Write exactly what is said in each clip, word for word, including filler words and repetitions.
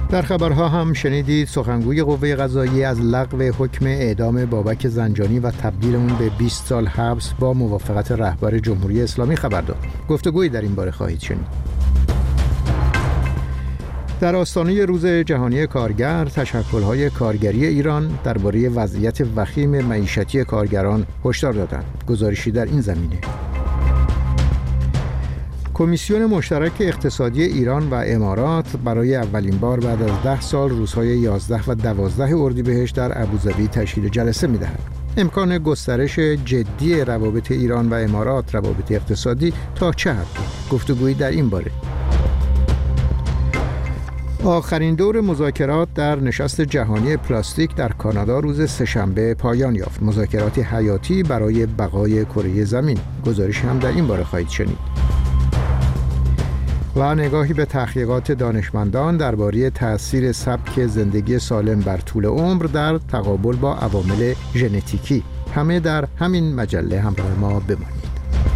در خبرها هم شنیدید سخنگوی قوه قضاییه از لغو حکم اعدام بابک زنجانی و تبدیل اون به بیست سال حبس با موافقت رهبر جمهوری اسلامی خبر داد. گفتگویی در این باره خواهید شنید. در آستانه روز جهانی کارگر، تشکل‌های کارگری ایران درباره وضعیت وخیم معیشتی کارگران هشدار دادند. گزارشی در این زمینه. کمیسیون مشترک اقتصادی ایران و امارات برای اولین بار بعد از ده سال روزهای یازده و دوازده اردیبهشت در ابوظبی تشکیل جلسه می‌دهد. امکان گسترش جدی روابط ایران و امارات، روابط اقتصادی تا چه حد؟ گفتگویی در این باره. آخرین دور مذاکرات در نشست جهانی پلاستیک در کانادا روز سه‌شنبه پایان یافت. مذاکرات حیاتی برای بقای کره زمین. گزارش هم در این باره خواهید شنید. و نگاهی به تحقیقات دانشمندان درباره تأثیر سبک زندگی سالم بر طول عمر در تقابل با عوامل ژنتیکی. همه در همین مجله همراه ما بمانید.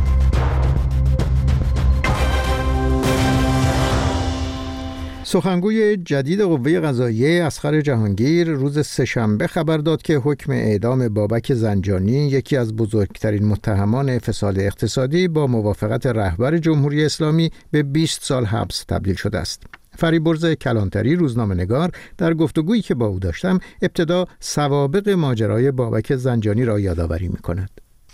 سخنگوی جدید قوه قضاییه اصغر جهانگیر روز سه‌شنبه خبر داد که حکم اعدام بابک زنجانی، یکی از بزرگترین متهمان فساد اقتصادی، با موافقت رهبر جمهوری اسلامی به بیست سال حبس تبدیل شده است. فریبرز کلانتری، روزنامه‌نگار، در گفتگویی که با او داشتم ابتدا سوابق ماجرای بابک زنجانی را یادآوری می‌کند.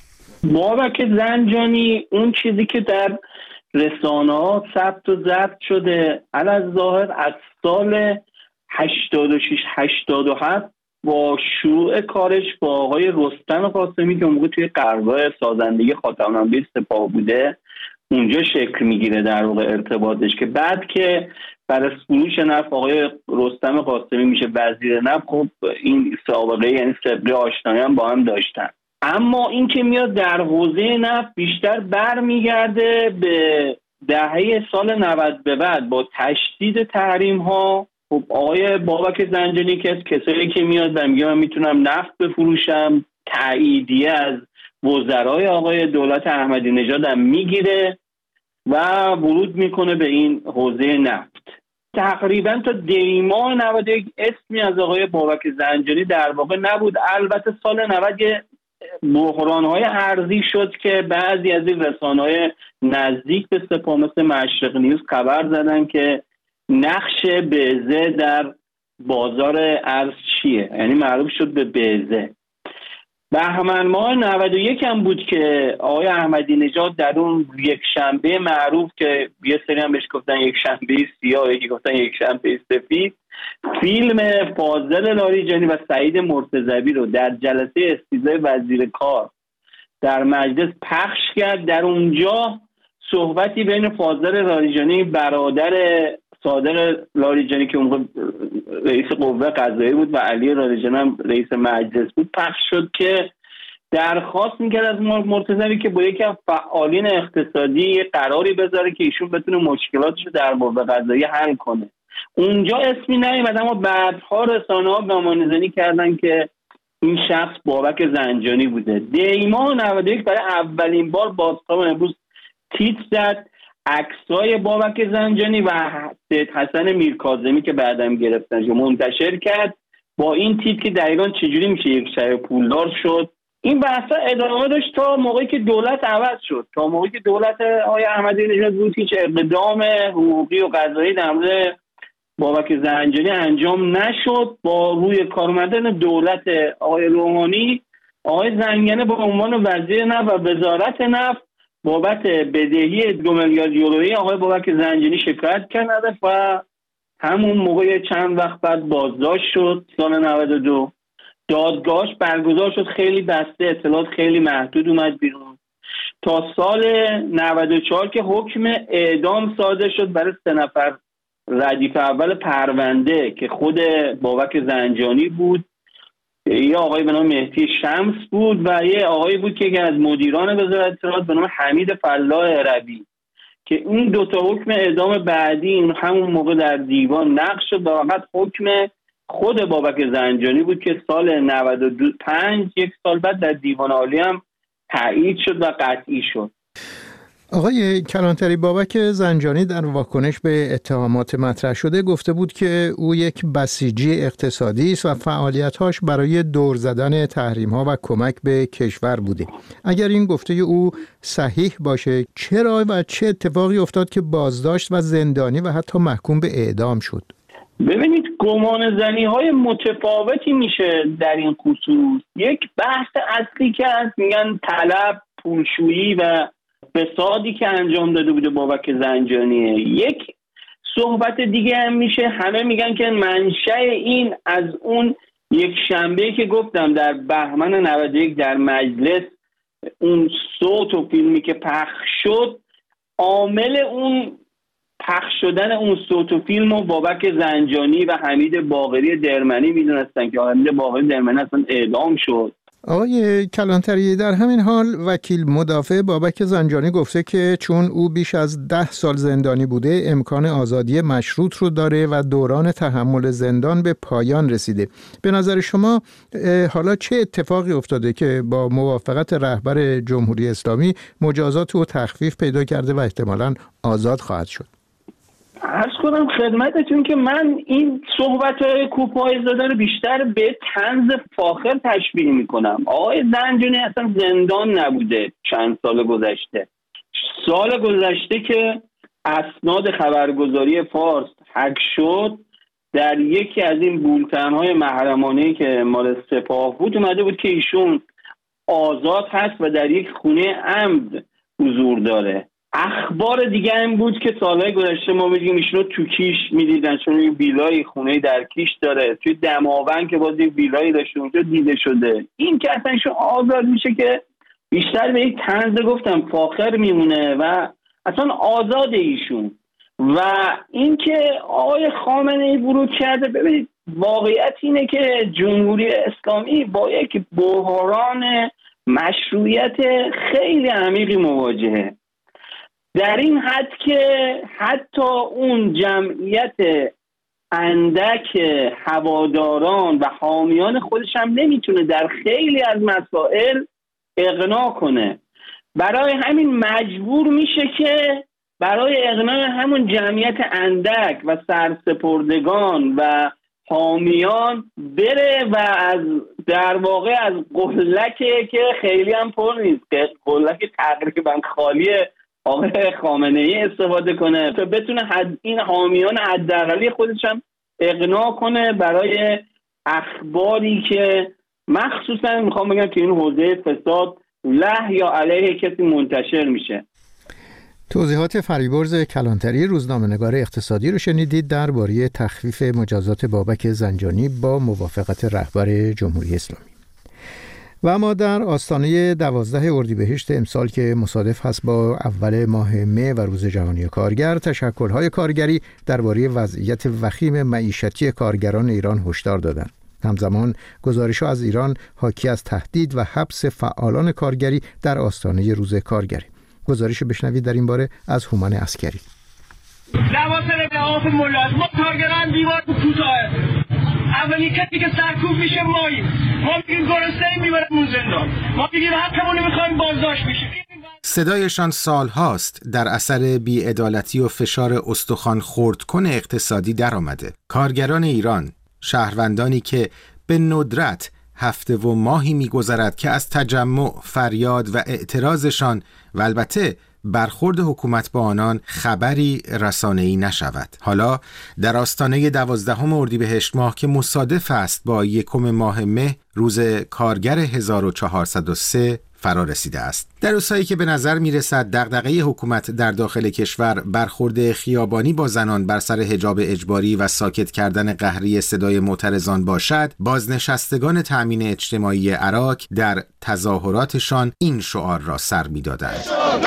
بابک زنجانی اون چیزی که در رسانه‌ها ثبت و ضبط شده علاوه از سال هشتاد و شش هشتاد و هفت با شروع کارش با آقای رستم قاسمی که اون موقع توی قرارگاه سازندگی خاتم‌الانبیاء سپاه بوده اونجا شکل میگیره در واقع ارتباطش، که بعد که برای فروش نفت آقای رستم قاسمی میشه وزیر نفت. خب این سابقه یعنی سابقه آشنایی هم با هم داشتن. اما این که میاد در حوزه نفت بیشتر برمیگرده به دهه سال نود به بعد با تشدید تحریم ها. خب آقای بابک زنجانی که از کسایی که میاد و میگه من میتونم نفت بفروشم، تاییدیه از وزرای آقای دولت احمدی نژاد هم میگیره و ورود میکنه به این حوزه نفت. تقریبا تا دیما نود و یک اسمی از آقای بابک زنجانی در واقع نبود. البته سال نود بحران‌های ارزی شد که بعضی از این رسانه‌های نزدیک به سپاه مثل مشرق نیوز خبر زدن که نقش بزه در بازار ارز چیه، یعنی معروف شد به بزه. بهمن ماه نود و یک هم بود که آقای احمدی نژاد در اون یک شنبه معروف که یه سری هم بهش گفتن یک شنبه سیاه، یکی گفتن یک شنبه سفید، فیلم فاضل لاریجانی و سعید مرتضوی رو در جلسه استیضاح وزیر کار در مجلس پخش کرد. در اونجا صحبتی بین فاضل لاریجانی برادر صادق لاریجانی که اون رئیس قوه قضاییه بود و علی لاریجانی هم رئیس مجلس بود پخش شد که درخواست میکرد از مرتضوی که با یکی از فعالین اقتصادی قراری بذاره که ایشون بتونه مشکلاتش رو در قوه قضاییه حل کنه. اونجا اسمی نیومد، اما بعدها رسانه‌ها گمانه‌زنی کردن که این شخص بابک زنجانی بوده. دیما نود و یک برای اولین بار بازتاب امروز تیتر زد عکسای بابک زنجانی و سید حسن میرکاظمی که بعدم گرفتنش منتشر کرد با این تیتر که دقیقاً چجوری میشه یک شهر پولدار شد. این بحثا ادامه داشت تا موقعی که دولت عوض شد، تا موقعی که دولت آقای احمدی نژاد بود هیچ اقدام حقوقی و قضایی در مورد بابک زنجانی انجام نشد. با روی کار اومدن دولت آقای روحانی، آقای زنجانی به عنوان وزیر نفت و وزارت نفت بابت بدهی دو میلیارد یورویی آقای بابک زنجانی شکایت کرد و همون موقع چند وقت بعد بازداشت شد. سال نود و دو دادگاهش برگزار شد، خیلی بسته، اطلاعات خیلی محدود اومد بیرون، تا سال نود و چهار که حکم اعدام صادر شد برای سه نفر ردیف اول پرونده که خود بابک زنجانی بود، یه آقای به نام مهدی شمس بود و یه آقای بود که از مدیران وزارت اطلاعات به نام حمید فلاح عربی، که این دوتا حکم اعدام بعدی این همون موقع در دیوان نقض شد و فقط حکم خود بابک زنجانی بود که سال نود و پنج یک سال بعد در دیوان عالی هم تایید شد و قطعی شد. آقای کلانتری، بابک زنجانی در واکنش به اتهامات مطرح شده گفته بود که او یک بسیجی اقتصادی است و فعالیت‌هاش برای دور زدن تحریم‌ها و کمک به کشور بوده. اگر این گفته او صحیح باشه، چرا و چه اتفاقی افتاد که بازداشت و زندانی و حتی محکوم به اعدام شد؟ ببینید، گمان زنی های متفاوتی میشه در این خصوص. یک بحث اصلی که هست، میگن طلب، پولشویی و فسادی که انجام داده بوده بابک زنجانیه. یک صحبت دیگه هم میشه، همه میگن که منشأ این از اون یک شنبه که گفتم در بهمن نود و یک در مجلس، اون صوت و فیلمی که پخش شد، عامل اون پخش شدن اون صوت و فیلم و بابک زنجانی و حمید باقری درمنی میدونستن که حمید باقری درمنی اصلا اعدام شد. آقای کلانتری، در همین حال وکیل مدافع بابک زنجانی گفته که چون او بیش از ده سال زندانی بوده، امکان آزادی مشروط رو داره و دوران تحمل زندان به پایان رسیده. به نظر شما حالا چه اتفاقی افتاده که با موافقت رهبر جمهوری اسلامی مجازات او تخفیف پیدا کرده و احتمالاً آزاد خواهد شد؟ عرض کنم خدمتتون که من این صحبت‌های کوپای زاده رو بیشتر به طنز فاخر تشبیه می‌کنم. آقای زنجانی اصلا زندان نبوده چند سال گذشته. سال گذشته که اسناد خبرگزاری فارس هک شد، در یکی از این بولتن‌های محرمانه‌ای که مال سپاه بود اومده بود که ایشون آزاد هست و در یک خونه عمد حضور داره. اخبار دیگه هم بود که سالهای گذشته ما بگیم ایشون رو تو کیش میدیدن، چون این ویلای خونه در کیش داره، توی دماوند که باز یک ویلایی داشته اونجا دیده شده. این که اصلا ایشون آزاد میشه که بیشتر به یک طنز گفتم فاخر میمونه و اصلا آزاد ایشون. و این که آقای خامنه‌ای ورود کرده، ببینید واقعیت اینه که جمهوری اسلامی با یک بحران مشروعیت خیلی عمیقی مواجهه، در این حد که حتی اون جمعیت اندک هواداران و حامیان خودش هم نمیتونه در خیلی از مسائل اقناع کنه. برای همین مجبور میشه که برای اقناع همون جمعیت اندک و سرسپردگان و حامیان بره و از در واقع از قلکی که خیلی هم پر نیست، قلک تقریبا خالیه، آقای خامنه‌ای استفاده کنه تا بتونه حد این حامیان حداقلی خودش هم اقناع کنه برای اخباری که مخصوصا میخوام بگم که این حوزه فساد له یا علیه کسی منتشر میشه. توضیحات فریبرز کلانتری، روزنامه‌نگار اقتصادی رو شنیدید درباره تخفیف مجازات بابک زنجانی با موافقت رهبر جمهوری اسلامی. و اما در آستانه دوازده اردیبهشت امسال که مصادف هست با اول ماه مه و روز جهانی کارگر، تشکل‌های کارگری درباره وضعیت وخیم معیشتی کارگران ایران هشدار دادند. همزمان گزارش‌ها از ایران حاکی از تهدید و حبس فعالان کارگری در آستانه روز کارگری. گزارش بشنوید در این باره از هومن عسکری. لواسل لحاف ملت ما کارگران دیوار کوتاه، اولی کسی که سرکوب میشه ماییم، ما میگیم گرسنه‌ایم میبرمون زندان، ما میگیم حقمون میخوایم بازداشت بشیم. صدایشان سالهاست در اثر بی‌عدالتی و فشار استخوان خرد کن اقتصادی در آمده. کارگران ایران، شهروندانی که به ندرت هفته و ماهی می‌گذرد که از تجمع، فریاد و اعتراضشان و البته برخورد حکومت با آنان خبری رسانه‌ای نشود. حالا در آستانه دوازدهم اردیبهشت ماه که مصادف است با یکم ماه مه روز کارگر هزار و چهارصد و سه فرا رسیده است. در روزهایی که به نظر میرسد دغدغه حکومت در داخل کشور برخورد خیابانی با زنان بر سر حجاب اجباری و ساکت کردن قهری صدای معترضان باشد، بازنشستگان تأمین اجتماعی عراق در تظاهراتشان این شعار را سر می‌دادند: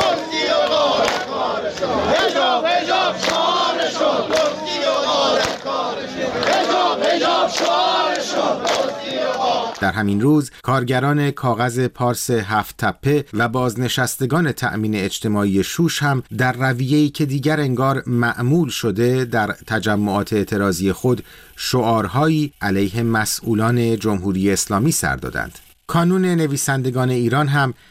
در همین روز کارگران کاغذ پارس هفت تپه و بازنشستگان تأمین اجتماعی شوش هم در رویه‌ای که دیگر انگار معمول شده در تجمعات اعتراضی خود شعارهایی علیه مسئولان جمهوری اسلامی سر دادند. کانون نویسندگان ایران هم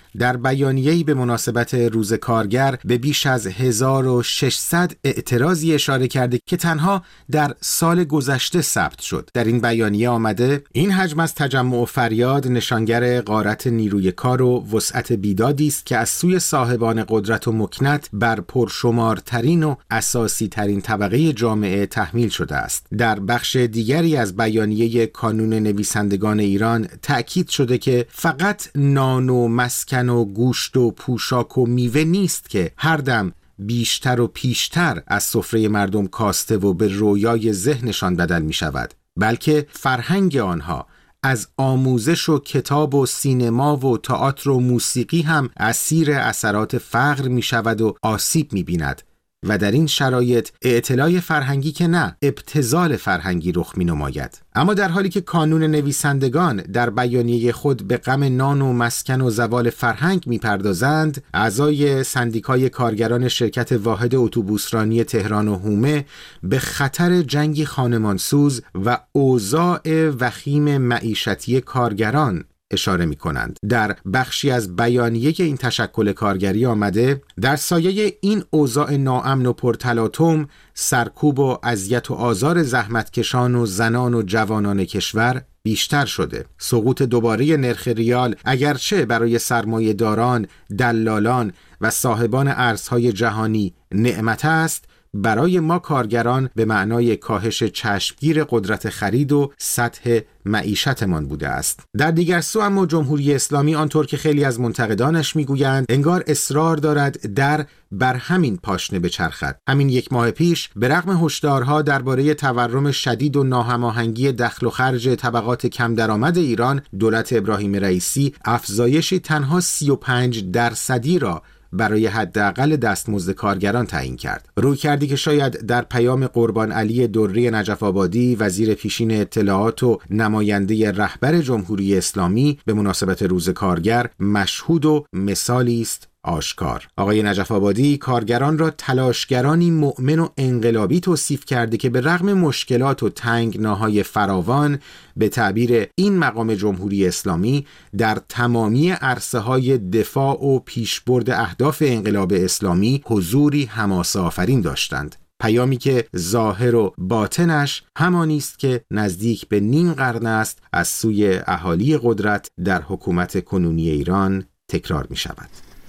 در بیانیه‌ای به مناسبت روز کارگر به بیش از هزار و ششصد اعتراضی اشاره کرده که تنها در سال گذشته ثبت شد. در این بیانیه آمده این حجم از تجمع و فریاد نشانگر غارت نیروی کار و وسعت بیدادی است که از سوی صاحبان قدرت و مکنت بر پرشمارترین و اساسی ترین طبقه جامعه تحمیل شده است. در بخش دیگری از بیانیه کانون نویسندگان ایران تأکید شده که فقط نان و مسکن و گوشت و پوشاک و میوه نیست که هر دم بیشتر و پیشتر از سفره مردم کاسته و به رویای ذهنشان بدل می شود، بلکه فرهنگ آنها از آموزش و کتاب و سینما و تئاتر و موسیقی هم اسیر اثرات فقر می شود و آسیب می بیند و در این شرایط اعتلای فرهنگی که نه، ابتذال فرهنگی رخ می نماید. اما در حالی که کانون نویسندگان در بیانیه خود به غم نان و مسکن و زوال فرهنگ می پردازند، اعضای سندیکای کارگران شرکت واحد اتوبوسرانی تهران و حومه به خطر جنگی خانمانسوز و اوضاع وخیم معیشتی کارگران اشاره می کنند. در بخشی از بیانیه که این تشکل کارگری آمده، در سایه این اوضاع ناامن و پرتلاطم، سرکوب و اذیت و آزار زحمتکشان و زنان و جوانان کشور بیشتر شده. سقوط دوباره نرخ ریال اگرچه برای سرمایه داران، دلالان و صاحبان ارزهای جهانی نعمت است، برای ما کارگران به معنای کاهش چشمگیر قدرت خرید و سطح معیشتمان بوده است. در دیگر سو اما جمهوری اسلامی آنطور که خیلی از منتقدانش میگویند انگار اصرار دارد در بر همین پاشنه بچرخد. همین یک ماه پیش به رغم هشدارها درباره تورم شدید و ناهماهنگی دخل و خرج طبقات کم درآمد ایران، دولت ابراهیم رئیسی افزایشی تنها سی و پنج درصدی را برای حداقل دستمزد کارگران تعیین کرد. روی کردی که شاید در پیام قربان علی دری نجف آبادی، وزیر پیشین اطلاعات و نماینده رهبر جمهوری اسلامی به مناسبت روز کارگر مشهود و مثالی است آشکار. آقای نجف آبادی کارگران را تلاشگرانی مؤمن و انقلابی توصیف کرده که به رغم مشکلات و تنگناهای فراوان، به تعبیر این مقام جمهوری اسلامی، در تمامی عرصه‌های دفاع و پیشبرد اهداف انقلاب اسلامی حضوری حماسه‌آفرین داشتند. پیامی که ظاهر و باطنش همانی است که نزدیک به نیم قرن است از سوی اهالی قدرت در حکومت کنونی ایران تکرار می شود.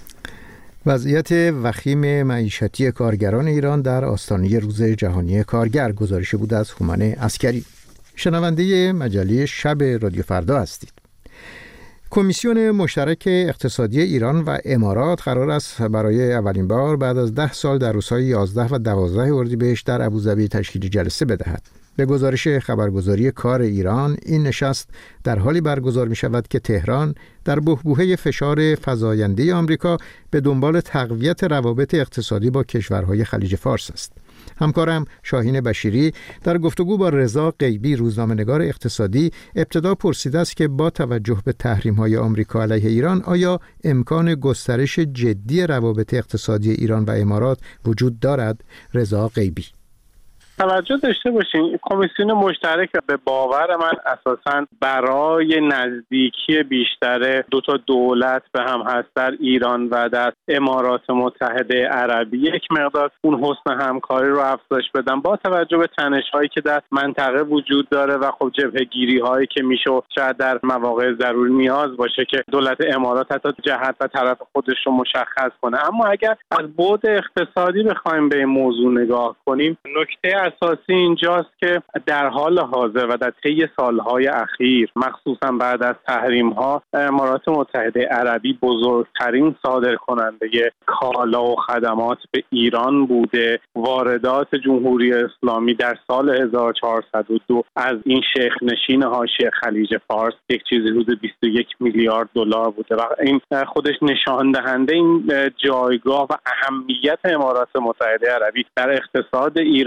وضعیت وخیم معیشتی کارگران ایران در آستانه روز جهانی کارگر، گزارشی بود از هومن عسکری. شنونده مجله شب رادیو فردا هستید. کمیسیون مشترک اقتصادی ایران و امارات قرار است برای اولین بار بعد از ده سال در روزهای یازده و دوازده اردیبهشت در ابوظبی تشکیل جلسه بدهد. به گزارش خبرگزاری کار ایران، این نشست در حالی برگزار می شود که تهران در بحبوحه فشار فزاینده آمریکا به دنبال تقویت روابط اقتصادی با کشورهای خلیج فارس است. همکارم شاهین بشیری در گفتگو با رضا غیبی، روزنامه‌نگار اقتصادی، ابتدا پرسیده است که با توجه به تحریم‌های آمریکا علیه ایران آیا امکان گسترش جدی روابط اقتصادی ایران و امارات وجود دارد؟ رضا غیبی: توجه داشته باشین کمیسیون مشترک به باور من اساساً برای نزدیکی بیشتر دو تا دولت به هم هست، در ایران و در امارات متحده عربی، یک مقدار اون حسن همکاری رو افزایش بدن با توجه به تنش‌هایی که در منطقه وجود داره و خب جبهه‌گیری‌هایی که میشه شاید در مواقع ضروری نیاز باشه که دولت امارات حتی جهت و طرف خودش رو مشخص کنه. اما اگر از بعد اقتصادی بخوایم به این موضوع نگاه کنیم، نکته اساسی اینجاست که در حال حاضر و در طی سالهای اخیر، مخصوصا بعد از تحریم‌ها، امارات متحده عربی بزرگترین صادرکننده کالا و خدمات به ایران بوده. واردات جمهوری اسلامی در سال هزار و چهارصد و دو از این شیخ نشین حاشیه خلیج فارس یک چیزی حدود بیست و یک میلیارد دلار بوده و این خودش نشان دهنده این جایگاه و اهمیت امارات متحده عربی در اقتصاد ایران هست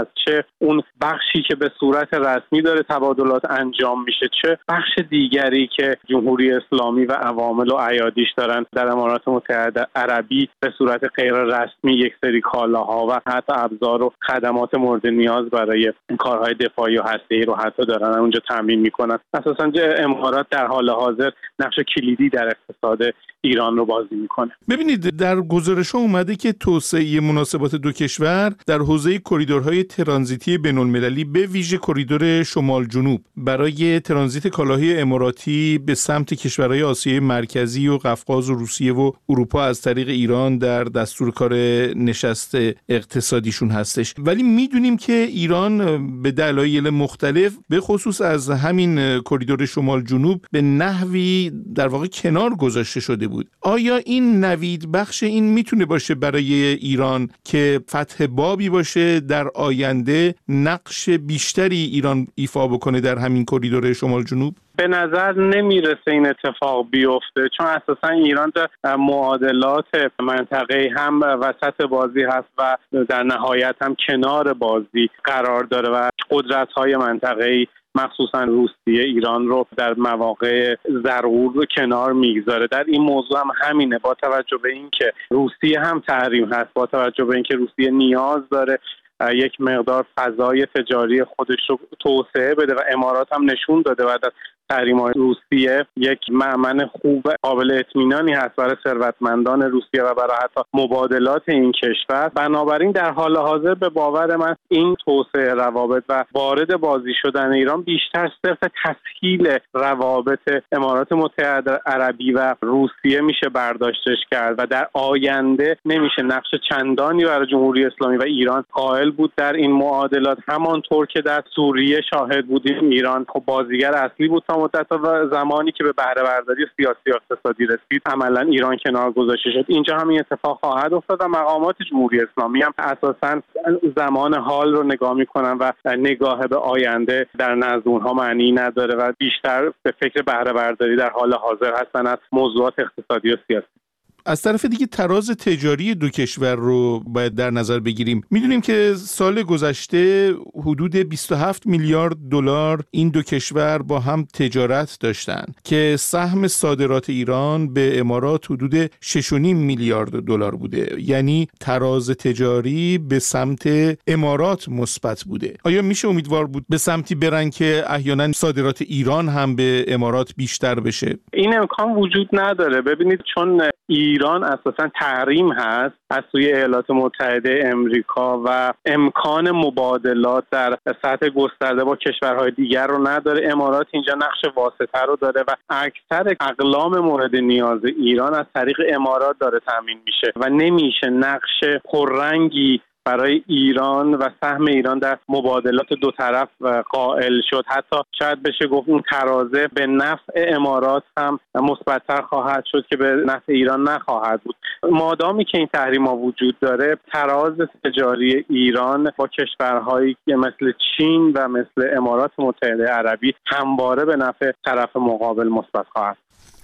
هست، چه اون بخشی که به صورت رسمی داره تبادلات انجام میشه، چه بخش دیگری که جمهوری اسلامی و عوامل و ایادیش دارن در امارات متحده عربی به صورت غیر رسمی یک سری کالاها و حتی ابزار و خدمات مورد نیاز برای کارهای دفاعی و هسته‌ای رو حتی دارن اونجا تامین میکنن. اساساً امارات در حال حاضر نقش کلیدی در اقتصاد ایران رو بازی میکنه. ببینید در گزارش‌ها اومده که توسعه مناسبات دو کشور در حوزه کریدورهای ترانزیتی بین‌المللی به ویژه کریدور شمال جنوب برای ترانزیت کالاهای اماراتی به سمت کشورهای آسیای مرکزی و قفقاز و روسیه و اروپا از طریق ایران در دستور کار نشست اقتصادیشون هستش. ولی میدونیم که ایران به دلایل مختلف به خصوص از همین کریدور شمال جنوب به نحوی در واقع کنار گذاشته شده بود. آیا این نوید بخش این میتونه باشه برای ایران که فتح بابی باشه در آینده نقش بیشتری ایران ایفا بکنه در همین کریدور شمال جنوب؟ به نظر نمیرسه این اتفاق بیفته، چون اساسا ایران در معادلات منطقه هم وسط بازی هست و در نهایت هم کنار بازی قرار داره و قدرت‌های منطقه‌ای مخصوصا روسیه ایران رو در مواقع ضرور کنار میگذاره. در این موضوع هم همینه، با توجه به اینکه روسیه هم تحریم هست، با توجه به اینکه روسیه نیاز داره یک مقدار فضای تجاری خودش رو توسعه بده و امارات هم نشون داده و در تحریم‌های روسیه یک مأمن خوب قابل اطمینانی هست برای ثروتمندان روسیه و برای حتی مبادلات این کشور. بنابراین در حال حاضر به باور من این توسعه روابط و وارد بازی شدن ایران بیشتر صرف تسهیل روابط امارات متحده عربی و روسیه میشه برداشتش کرد و در آینده نمیشه نقش چندانی برای جمهوری اسلامی و ایران قائل بود در این معادلات. همانطور که در سوریه شاهد بودیم، ایران خب بازیگر اصلی بود تا مدت و زمانی که به بهره برداری سیاسی و اقتصادی رسید عملا ایران کنار گذاشته شد. اینجا هم این اتفاق خواهد افتاد و مقامات جمهوری اسلامی هم اساساً زمان حال رو نگاه میکنن و نگاه به آینده در نزد اونها معنی نداره و بیشتر به فکر بهره برداری در حال حاضر هستن از موضوعات اقتصادی و سیاسی. از طرف دیگه تراز تجاری دو کشور رو باید در نظر بگیریم. میدونیم که سال گذشته حدود بیست و هفت میلیارد دلار این دو کشور با هم تجارت داشتن که سهم صادرات ایران به امارات حدود شش و نیم میلیارد دلار بوده، یعنی تراز تجاری به سمت امارات مثبت بوده. آیا میشه امیدوار بود به سمتی برن که احیانا صادرات ایران هم به امارات بیشتر بشه؟ این امکان وجود نداره. ببینید چون ایران اساساً تحریم هست از سوی ایالات متحده امریکا و امکان مبادلات در سطح گسترده با کشورهای دیگر رو نداره، امارات اینجا نقش واسطه رو داره و اکثر اقلام مورد نیاز ایران از طریق امارات داره تامین میشه و نمیشه نقش پررنگی برای ایران و سهم ایران در مبادلات دو طرف قائل شد. حتی شاید بشه گفت اون ترازه به نفع امارات هم مثبت‌تر خواهد شد که به نفع ایران نخواهد بود. مادامی که این تحریم‌ها وجود داره، تراز تجاری ایران با کشورهایی که مثل چین و مثل امارات متحده عربی همواره به نفع طرف مقابل مثبت خواهد.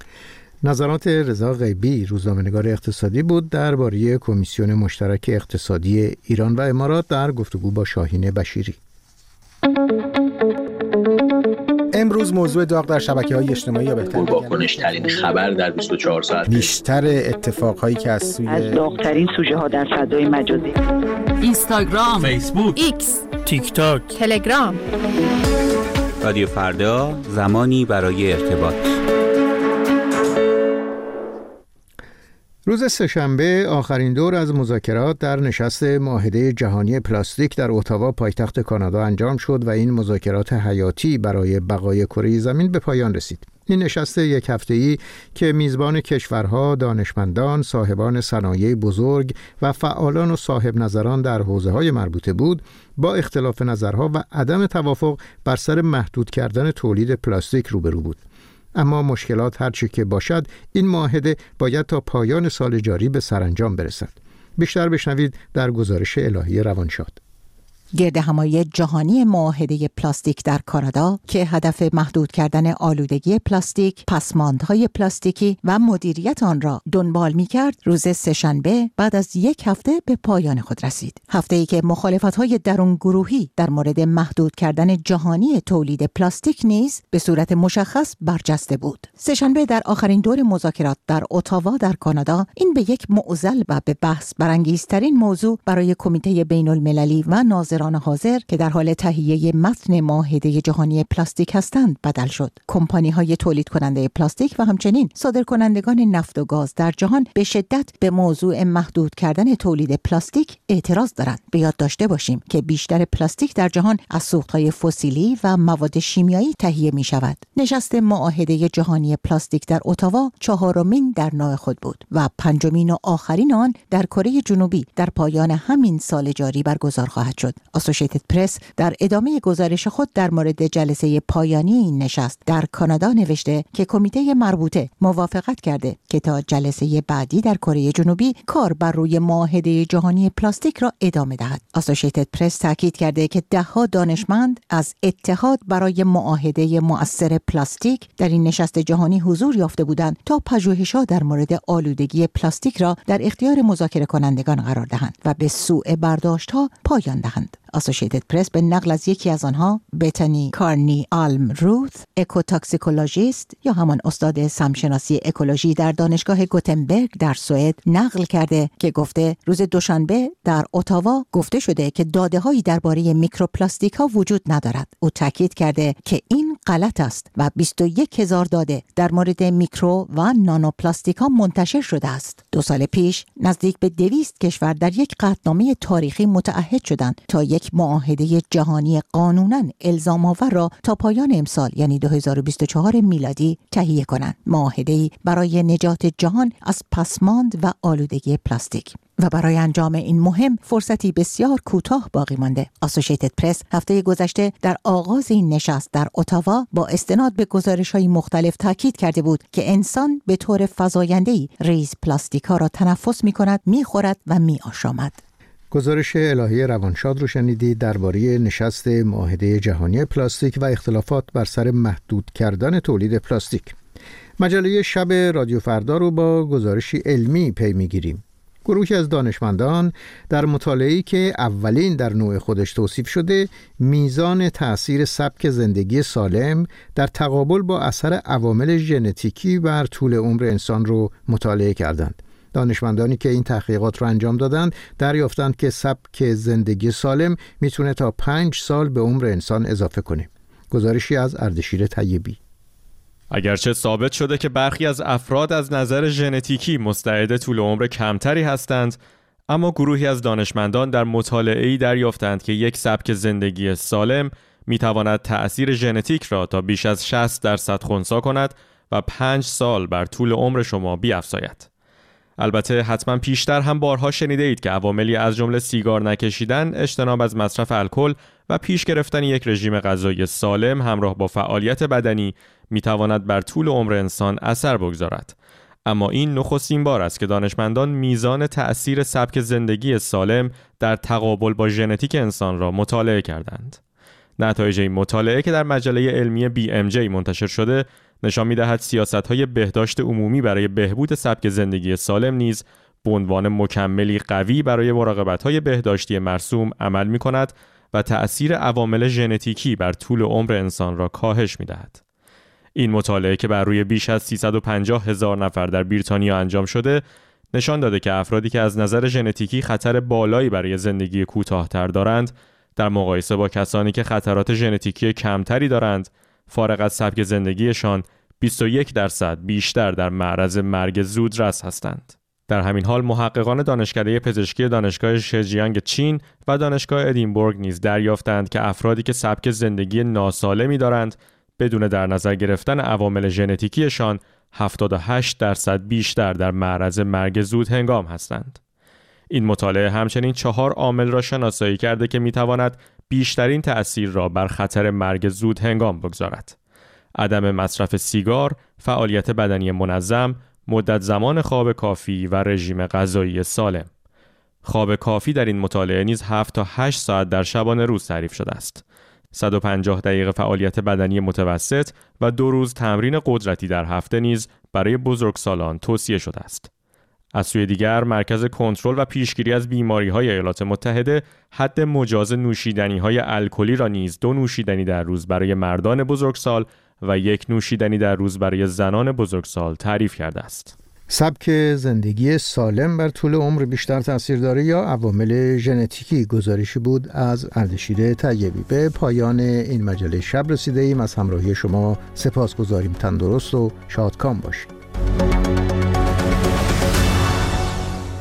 نظرات رضا غیبی، روزنامه‌نگار اقتصادی بود درباره کمیسیون مشترک اقتصادی ایران و امارات در گفتگو با شاهین بشیری. امروز موضوع داغ در شبکه‌های اجتماعی یا بهتر با کنش‌ترین خبر در بیست و چهار ساعت، بیشتر اتفاقهایی که از سوی از داغ‌ترین سوژه ها در فضای مجازی، اینستاگرام، فیسبوک، ایکس، تیک تاک، تلگرام. رادیو فردا، زمانی برای ارتباط. روز سه‌شنبه آخرین دور از مذاکرات در نشست معاهده جهانی پلاستیک در اتاوا پایتخت کانادا انجام شد و این مذاکرات حیاتی برای بقای کره زمین به پایان رسید. این نشست یک هفته‌ای که میزبان کشورها، دانشمندان، صاحبان صنایع بزرگ و فعالان و صاحب نظران در حوزه‌های مربوطه بود، با اختلاف نظرها و عدم توافق بر سر محدود کردن تولید پلاستیک روبرو بود. اما مشکلات هرچی که باشد، این معاهده باید تا پایان سال جاری به سرانجام برسد. بیشتر بشنوید در گزارش الهی روانشاد. گردهمایی جهانی معاهده پلاستیک در کانادا که هدف محدود کردن آلودگی پلاستیک، پسماندهای پلاستیکی و مدیریت آن را دنبال می‌کرد، روز سه‌شنبه بعد از یک هفته به پایان خود رسید. هفته‌ای که مخالفت‌های درون گروهی در مورد محدود کردن جهانی تولید پلاستیک نیز به صورت مشخص برجسته بود. سه‌شنبه در آخرین دور مذاکرات در اتاوا در کانادا، این به یک معضل و به بحث برانگیزترین موضوع برای کمیته بین‌المللی و ناظران حاضر که در حال تهیه متن معاهده جهانی پلاستیک هستند بدل شد. کمپانی‌های تولید کننده پلاستیک و همچنین صادرکنندگان نفت و گاز در جهان به شدت به موضوع محدود کردن تولید پلاستیک اعتراض دارند. به یاد داشته باشیم که بیشتر پلاستیک در جهان از سوخت‌های فسیلی و مواد شیمیایی تهیه می‌شود. نشست معاهده جهانی پلاستیک در اتاوا چهارمین در نوع خود بود و پنجمین و آخرین آن در کره جنوبی در پایان همین سال جاری برگزار خواهد شد. اسوسییتد پرس در ادامه گزارش خود در مورد جلسه پایانی این نشست در کانادا نوشته که کمیته مربوطه موافقت کرده که تا جلسه بعدی در کره جنوبی کار بر روی معاهده جهانی پلاستیک را ادامه دهد. اسوسییتد پرس تاکید کرده که ده‌ها دانشمند از اتحاد برای معاهده مؤثر پلاستیک در این نشست جهانی حضور یافته بودند تا پژوهش‌ها در مورد آلودگی پلاستیک را در اختیار مذاکره کنندگان قرار دهند و به سوء برداشت‌ها پایان دهند. اسوسییتد پرس به نقل از یکی از آنها، بتانی کارنی آلم روث، اکوتاکسیکولوژیست یا همان استاد سمشناسی اکولوژی در دانشگاه گوتنبرگ در سوئد، نقل کرده که گفته روز دوشنبه در اتاوا گفته شده که داده‌هایی درباره میکروپلاستیک‌ها وجود ندارد. او تاکید کرده که این غلط است و بیست و یک هزار داده در مورد میکرو و نانوپلاستیک‌ها منتشر شده است. دو سال پیش نزدیک به دویست کشور در یک قطعنامه تاریخی متعهد شدند تا یک معاهده جهانی قانوناً الزام آور را تا پایان امسال یعنی دو هزار و بیست و چهار میلادی تهیه کنند. معاهده‌ای برای نجات جهان از پسماند و آلودگی پلاستیک. و برای انجام این مهم فرصتی بسیار کوتاه باقی مانده. اسوسییتد پرس هفته گذشته در آغاز این نشست در اتاوا با استناد به گزارش‌های مختلف تاکید کرده بود که انسان به طور فزاینده‌ای ریز پلاستیک‌ها را تنفس می‌کند، می‌خورد و می‌آشامد. گزارش الهی روانشاد رو شنیدید درباره نشست معاهده جهانی پلاستیک و اختلافات بر سر محدود کردن تولید پلاستیک. مجله شب رادیو فردا رو با گزارشی علمی پی می‌گیریم. گروهی از دانشمندان در مطالعه‌ای که اولین در نوع خودش توصیف شده، میزان تأثیر سبک زندگی سالم در تقابل با اثر عوامل ژنتیکی بر طول عمر انسان رو مطالعه کردند. دانشمندانی که این تحقیقات رو انجام دادند دریافتند که سبک زندگی سالم میتونه تا پنج سال به عمر انسان اضافه کنه. گزارشی از اردشیر طیبی. اگرچه ثابت شده که برخی از افراد از نظر ژنتیکی مستعد طول عمر کمتری هستند، اما گروهی از دانشمندان در مطالعه‌ای دریافتند که یک سبک زندگی سالم میتواند تأثیر ژنتیک را تا بیش از شصت درصد خنثی کند و پنج سال بر طول عمر شما بیفزاید. البته حتما پیشتر هم بارها شنیده اید که عواملی از جمله سیگار نکشیدن، اجتناب از مصرف الکل و پیش گرفتن یک رژیم غذایی سالم همراه با فعالیت بدنی میتواند بر طول عمر انسان اثر بگذارد. اما این نخستین بار است که دانشمندان میزان تأثیر سبک زندگی سالم در تقابل با ژنتیک انسان را مطالعه کردند. نتایج این مطالعه که در مجله علمی بی ام جی منتشر شده نشان می‌دهد سیاست‌های بهداشت عمومی برای بهبود سبک زندگی سالم نیز به عنوان مکملی قوی برای مراقبت‌های بهداشتی مرسوم عمل می‌کند و تأثیر عوامل ژنتیکی بر طول عمر انسان را کاهش می‌دهد. این مطالعه که بر روی بیش از سیصد و پنجاه هزار نفر در بریتانیا انجام شده، نشان داده که افرادی که از نظر ژنتیکی خطر بالایی برای زندگی کوتاه‌تر دارند، در مقایسه با کسانی که خطرات ژنتیکی کمتری دارند، فارغ از سبک زندگیشان بیست و یک درصد بیشتر در معرض مرگ زودرس هستند. در همین حال محققان دانشکده پزشکی دانشگاه شجیانگ چین و دانشگاه ادینبورگ نیز دریافتند که افرادی که سبک زندگی ناسالمی دارند بدون در نظر گرفتن عوامل ژنتیکیشان هفتاد و هشت درصد بیشتر در معرض مرگ زود هنگام هستند. این مطالعه همچنین چهار عامل را شناسایی کرده که میتواند بیشترین تأثیر را بر خطر مرگ زود هنگام بگذارد. عدم مصرف سیگار، فعالیت بدنی منظم، مدت زمان خواب کافی و رژیم غذایی سالم. خواب کافی در این مطالعه نیز هفت تا هشت ساعت در شبانه روز تعریف شده است. صد و پنجاه دقیقه فعالیت بدنی متوسط و دو روز تمرین قدرتی در هفته نیز برای بزرگسالان توصیه شده است. از سوی دیگر مرکز کنترل و پیشگیری از بیماری‌های ایالات متحده حد مجاز نوشیدنی‌های الکلی را نیز دو نوشیدنی در روز برای مردان بزرگسال و یک نوشیدنی در روز برای زنان بزرگسال تعریف کرده است. سبک زندگی سالم بر طول عمر بیشتر تاثیر داره یا عوامل ژنتیکی؟ گزارشی بود از اردشیر طیبی. به پایان این مجله شب رسیده ایم. از همراهی شما سپاسگزاریم. تندرست و شادکام باشید.